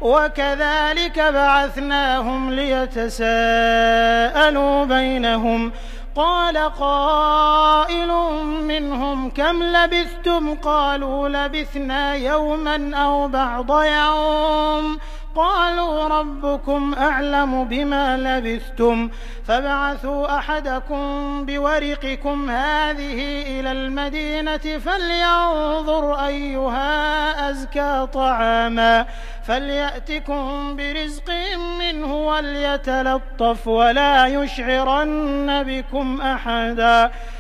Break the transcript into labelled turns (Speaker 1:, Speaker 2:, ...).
Speaker 1: وكذلك بعثناهم ليتساءلوا بينهم قال قائل منهم كم لبثتم قالوا لبثنا يوما أو بعض يوم قالوا ربكم أعلم بما لبثتم فابعثوا أحدكم بورقكم هذه إلى المدينة فلينظر أيها أزكى طعاما فليأتكم برزق منه وليتلطف ولا يشعرن بكم أحدا